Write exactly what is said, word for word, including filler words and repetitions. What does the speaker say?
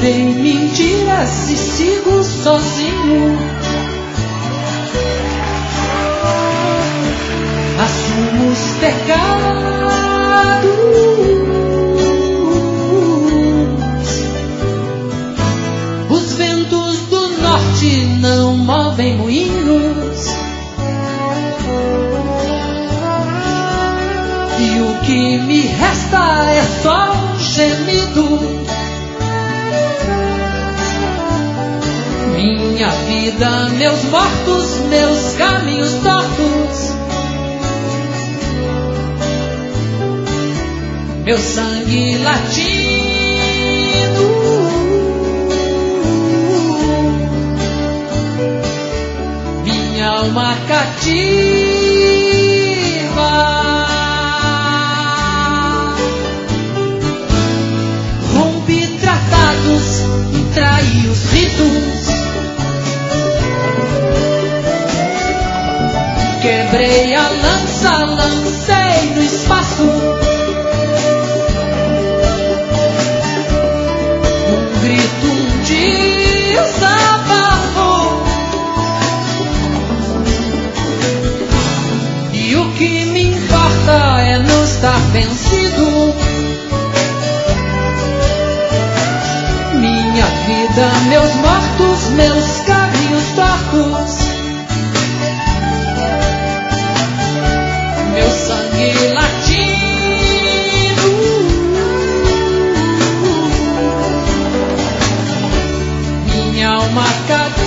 Inventei mentiras e sigo sozinho. Assumo os pecados. Os ventos do norte não movem moinhos. E o que me resta é só um gemido. Minha vida, meus mortos, meus caminhos tortos. Meu sangue latino. Minha alma cativa. Traí os ritos, quebrei a lança, lancei no espaço um grito, um desabafo. E o que me importa é não estar vencido. Minha vida, meus mortos, meus caminhos tortos. Meu sangue latino. Minha alma cativa.